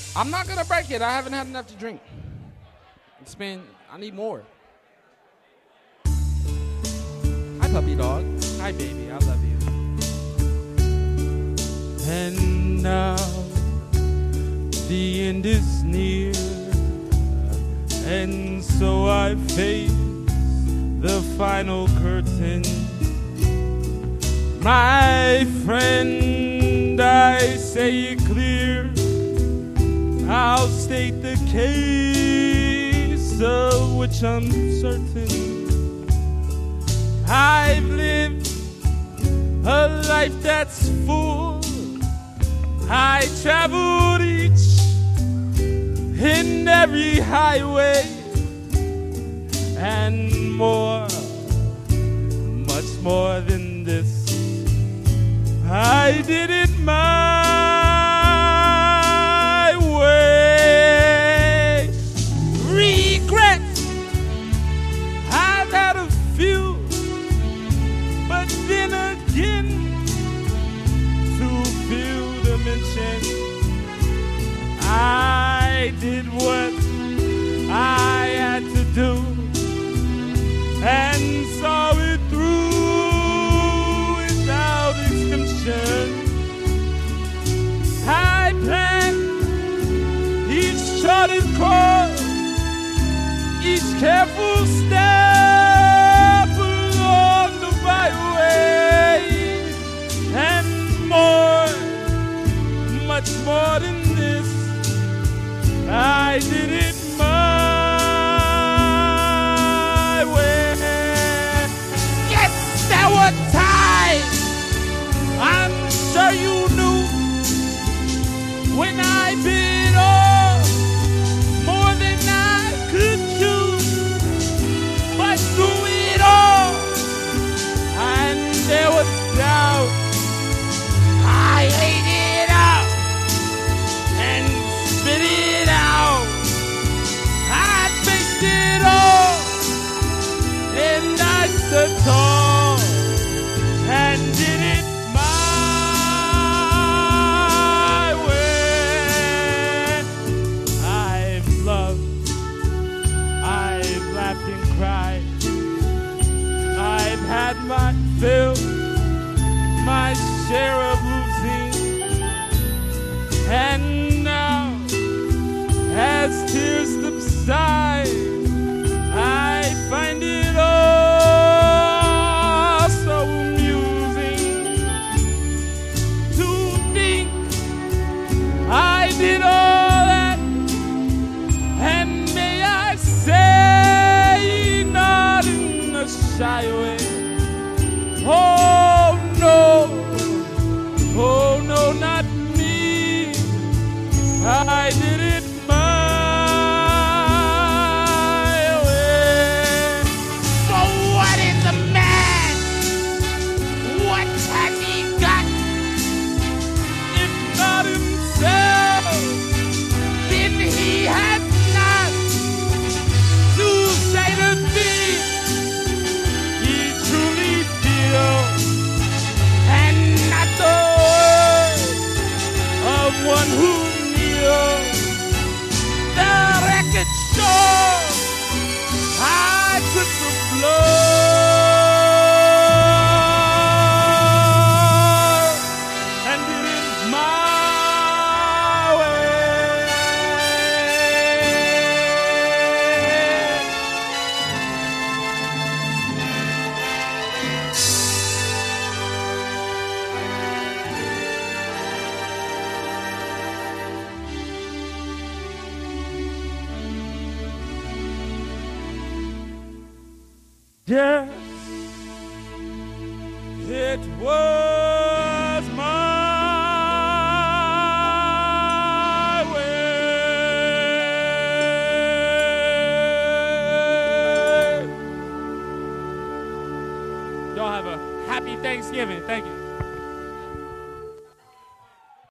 I'm not gonna break it. I haven't had enough to drink. I need more. Hi, puppy dog. Hi, baby. I love you. And now the end is near, and so I face the final curtain. My friend, I say it clear. I'll state the case of which I'm certain. I've lived a life that's full. I traveled each and every highway and more, much more than this. I did it my way. Regrets, I've had a few, but then again, to fill the mention, I did what I had to do and saw it through without exemption. I planned each charted course, each careful step along the byway, and more, much more than this, I did it my way. Yes, there were times, I'm sure you knew, when I bit off more than I could chew. But through it all, and there was doubt, I ate it up and spit it out. I faced it all, and I stood tall and did it my way. I've loved, I've laughed and cried, I've had my fill, my share of losing, and now, as tears subside, I find it all so amusing to think I did all that, and may I say, not in a shy way. Oh no, not me. I did it my way. So what is a man? What has he got? If not himself, then he has not to say the things he truly feels, and not the words of one who kneels. The record shows I took the blow and did it my way. Yes, it was my way. Y'all have a happy Thanksgiving. Thank you.